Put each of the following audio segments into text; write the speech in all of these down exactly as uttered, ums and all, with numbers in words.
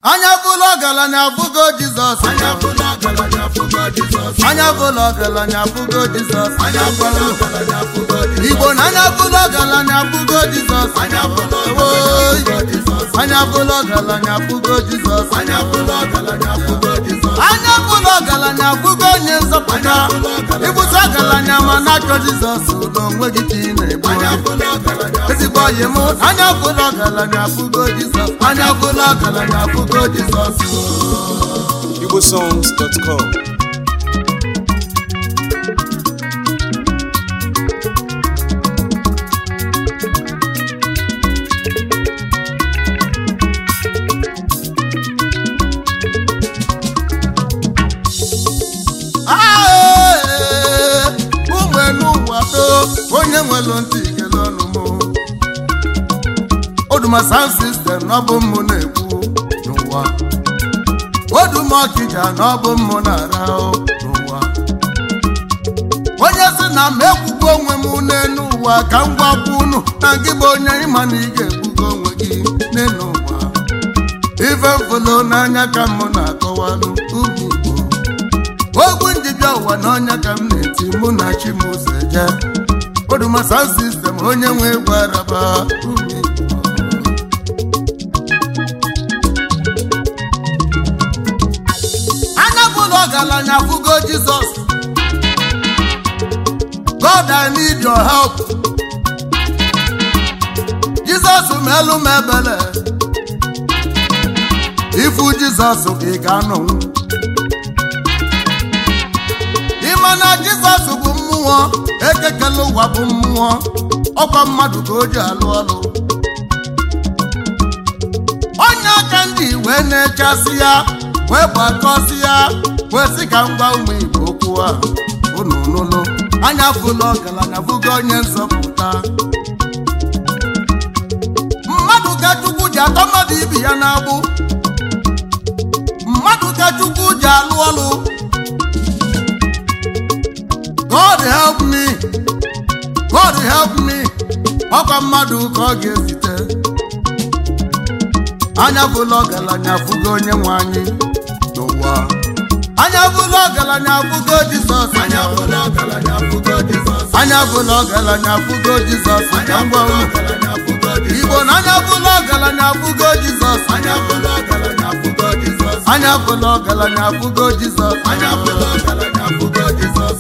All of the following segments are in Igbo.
Anya bụlọ galanya fugo Jesus. Anya bụlọ galanya fugo Jesus. Anya bụlọ galanya fugo Jesus. Anya bụlọ galanya fugo Jesus. Igbo na anya bụlọ galanya fugo Jesus. Anya bụlọ galanya Jesus. Anya bụlọ galanya fugo Jesus. Anya bụlọ galanya fugo Jesus. Anya bụlọ galanya fugo onye nzọpụta. Ibusa galanya ma na-achọ Jesus n'onwe gị ka ị na-egbu. Anya bụlọ galanya ezigbo ọyị m anya bụlọ galanya fugo Jesus. Anya bụlọ galanya fugo Jesus. igbo songs dot com. onye nwere ntị ikele ọnụ m Oduma sound system n'ọbụ mmụ na-ekwu n'ụwa Oduma Ọkịja n'ọbụ mmụ na-ara n'ụwa onye sị na m ekwugo onwe m n'elu ụwa ka m gwakwa unu na gị bụ onye ịma na ị ga-ekwugo onwe gị n'elu ụwa ife mfụlụ n'anya ka m na-akọwalụ ugwu Igbo ogwu njibịa ụwa n'ọnya ka m na-eti mụ na chi m ụzọ eje Oduma sound system onye nwe egwu araba anya bụlọ galanya fugo Jesus. God, I need your help. Jesus melu m ebele ifu Jesus ị ga-anọ ịma na Jesus bụ mmụọ ekekele ụwa bụ mmụọ ọkwa mmadụ ka o ji alụ ọlụ onye aka ndị wee na-echasị ya wee gbakọsị ya wee sị ka ngwa ụmụ Igbo okwu a unu nụnụ anya bụlọ galanya fugo onye nzọpụta mmadụ ka Chukwu ji atọ mmadụ ibi ya n'agbụ mmadụ ka Chukwu ji alụ ọlụ God help me, God help me. Ọkwa mmadụ ka ọ ga-ezite anya bụlọ galanya fugo onye nwe anyị n'ụwa anya bụlọ galanya fugo Jesus. Anya bụlọ galanya fugo Jesus. Anya bụlọ galanya fugo Jesus. Anya bụlọ galanya fugo Jesus. Igbo na anya bụlọ galanya fugo Jesus. Anya bụlọ galanya fugo Jesus. Anya bụlọ galanya fugo Jesus. Anya bụlọ galanya fugo Jesus.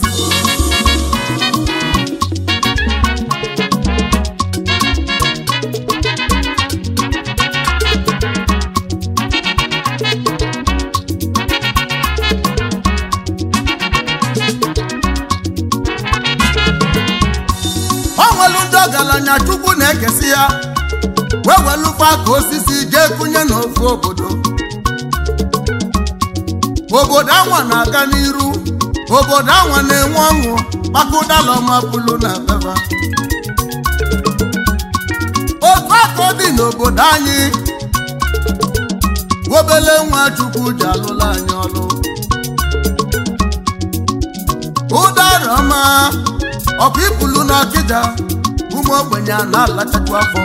Galanya Chukwu na-ekesi ya wee welụkwa ka osisi jee kụnye n'ofu obodo obodo anwa na-aga n'iru obodo anwa na-enwe ọṅụ maka ụdala ọma pụlụ na beba otu aka dị n'obodo anyị obele nwa Chukwu ji alụla anyị ọlụ ụdara ọma ọkụ ipụlụ n'Ọkịja ụmụ ogbenye na-alachakwa afọ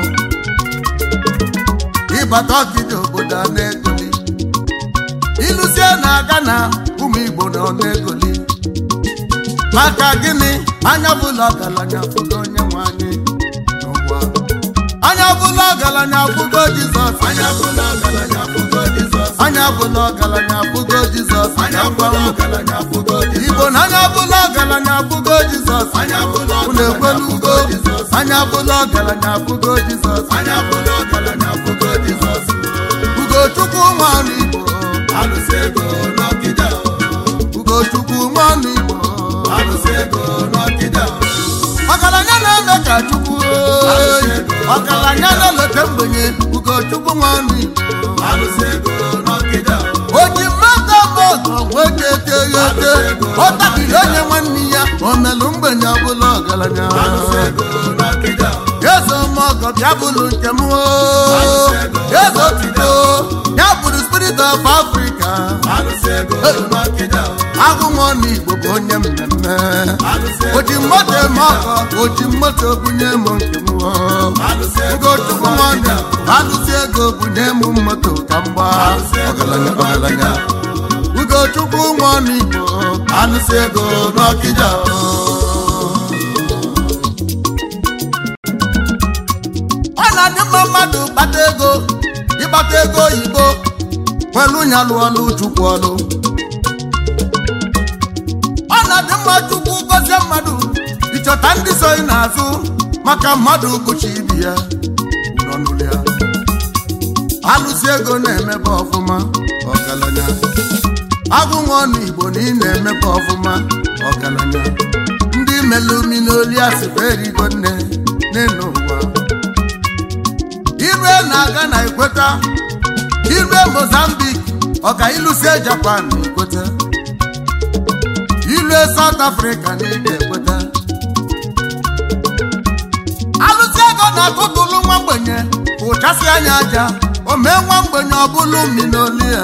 ịbata Ọkịja obodo a na-egoli ilusie na-aga na ụmụ Igbo nọ na-egoli maka gịnị anya bụlọ galanya fugo onye nwe anyị n'ụwa anya bụlọ galanya fugo Jesus. Anya bụlọ galanya fugo Jesus. Anya bụlọ galanya fugo Jesus. Anya bụlọ galanya fugo Jesus. Igbo na anya bụlọ galanya fugo Jesus. Anya bụlọ unu ekwelugo anya bụlọ galanya fugo Jesus. Anya bụlọ galanya fugo Jesus. Ugochukwu nwanụ Igbo alụsị ego n'Ọkịja. Ugochukwu nwanụ Igbo alụsị ego n'Ọkịja. ọgaranya na-eme ka Chukwu ọgaranya na-elote mgbenye Ugochukwu nwanụ Igbo alụsị ego n'Ọkịja. oji mmadụ ọgọ nwoke eteghị ete ọ tabiri onye nwanne ya o melụ mgbenye ọbụla ọgaranya eze ọmọgọ bịa bụrụ nke m eze otuto ya bụrụ Spirit of Africa agụ nwa n'Igbo bụ onye mmemme oji mmadụ eme ọgọ oji mmadụ obunye m nke m Ugochukwu nwanne alụsị ego bunye m moto ka mgba ọgaranya ọgaranya Ugochukwu nwa ọnụ Igbo alụsị ego n'Ọkịja ọ na-adị mma mmadụ kpata ego ịkpata ego oyibo nwelu nya lụọ ọlụ Chukwu ọlụ ọ na-adị mma Chukwu gọzie mmadụ ịchọta ndị so ị n'azụ maka mmadụ kụchi ibi ya n'ọnụlụ ya alụsị ego na-emebe ọfụma ọgaranya agụ nwa ọnụ Igbo na ị na-emebe ọfụma ọgaranya ndị melumi n'oli asịba erigo nne n'elu ụwa ire na-aga na Ekweta ire Mozambique ọka ịlụsie Japan na Ekweta ire South Africa na ị ga-ekweta alụsị ego na-atụtụlụ nwa mgbenye ụchasị anya aja o mee nwa mgbenye ọbụlụ mmi n'olu ya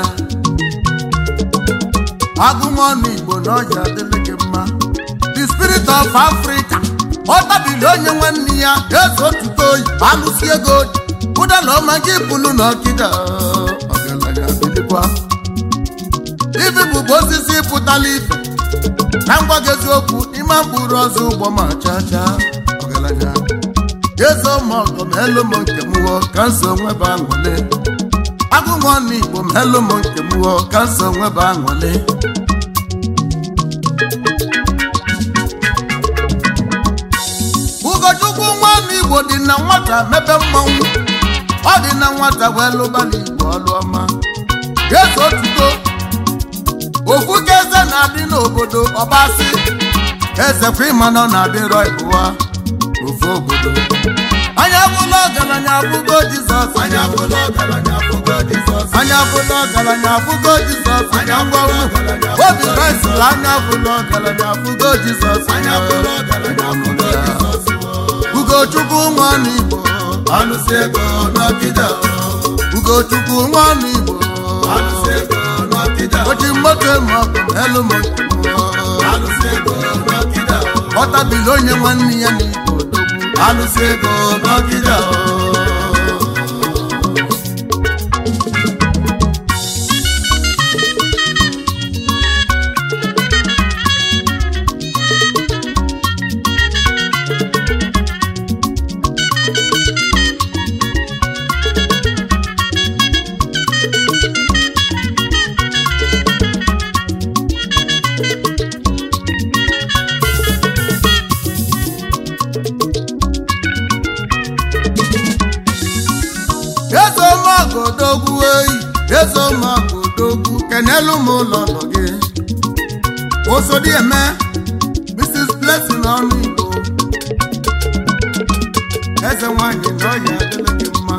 agụ nwa ọnụ Igbo na ọja adịlị gị mma the spirit of Africa ọ tabili onye nwanne ya eze otuto oyi alụsị ego ụdala ọma gị bụlụ na Ọkịja ọgaranya bilikwa ibi bụbụ osisi pụtala ife na ngwa gị eziokwu ime mkpụrụ ọzọ ụgbọ ma chacha ọgaranya eze ọmọgọ ma elu m nke mụọ ka nso nwebe aṅụle agụ nwa ọnụ Igbo ma elu m nke mụọ ka nso nwebe aṅụle Ugochukwu nwa ọnụ Igbo dị na nwata mebe mmanwụ ọ dị na nwata wee lụbala Igbo ọlụ ọma eze otuto ofu ka eze na-adị n'obodo ọbasị eze kwa ịma nọ na-adịrọ ịbụwa ofu obodo anya bụla ọgaranya abụgo Jizọs anya bụla ọgaranya abụgo Jizọs anya bụla ọgaranya abụgo Jizọs anya ngwanwu obi raisila anya bụla ọgaranya abụgo Jizọs anya bụla ọgaranya abụgo Jizọs Ugochukwu nwa ọnụ Igbo alụsị ego n'Ọkịja Ugochukwu nwa ọnụ Igbo alụsị ego n'Ọkịja oji mmoto ma ọ bụ elu m alụsị ego n'Ọkịja ọ tabili onye nwanne ya n'Igbo odogwu alụsị ego n'Ọkịja odogwu eyi eze ụmụaka odogwu kenelu m ụlọ nọ gị osodi eme Missus Blessing ọnụ Igbo eze nwanyị na ọya adịla gị mma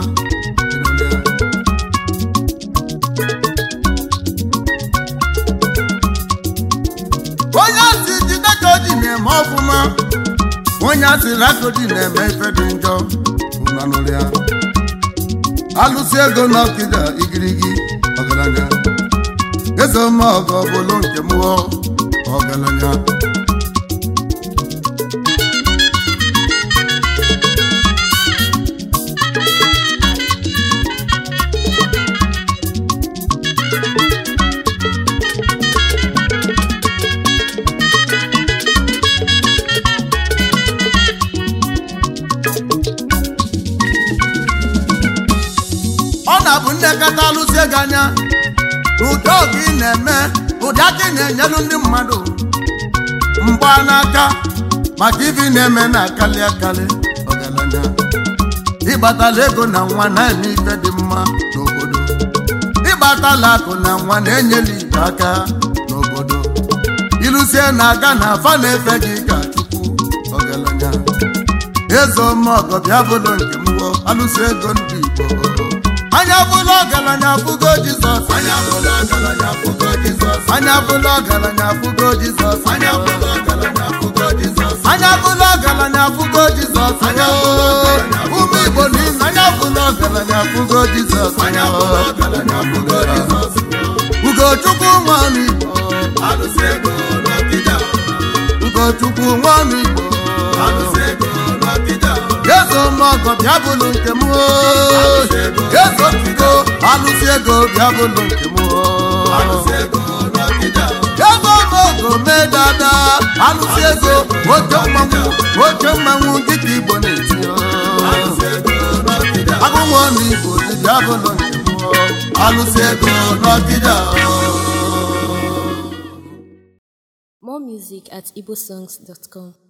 onye asị jide ka o ji na-eme ọfụma onye asịrị aka o ji na-eme ife dị njọ ụnanụrụ ya alụsị ego n'Ọkịja igirigi ọgaranya eze ọmọgọ bụlụ nke mụọ ọgaranya bụ nnekọta alụsị ego anya ụdị ọgụ ị na-eme ụdị aka ị na-enyelu ndị mmadụ mgba n'aka maka ife na-eme na-akali akali ọgaranya ịgbatala ego na nwa na-eme ife dị mma n'obodo ịgbatala akụ na nwa na-enyela Igbo aka n'obodo ịlụsie na-aga na afa na-efe gị ka Chukwu ọgaranya eze ọmọgọ bịa bụlụ nke mụọ alụsị ego ndị Igbo anya bụla ọgaranya afụgo Jizọs anya bụla ọgaranya afụgo Jizọs anya bụla ọgaranya afụgo Jizọs anya bụla ọgaranya afụgo Jizọs anya bụla ọgaranya afụgo Jizọs anya ụmụ Igbo niile anya bụla ọgaranya afụgo Jizọs anya bụla ọgaranya afụgo Jizọs Ugochukwu nwa ọnụ Igbo alụsị ego n'Ọkịja Ugochukwu nwa ọnụ Igbo alụsị ego n'Ọkịja eze ụmụ ọgọ bịa bụlụ nke m ego tigo alụsị ego bịa bụlụ nke m ego ogo mee dada alụsị ego oke mmanwụ oke mmanwụ dịka Igbo na-eti agụnwa ọnụ Igbo bịa bụlụ nke m alụsị ego n'Ọkịja. More music at igbosongs dot com.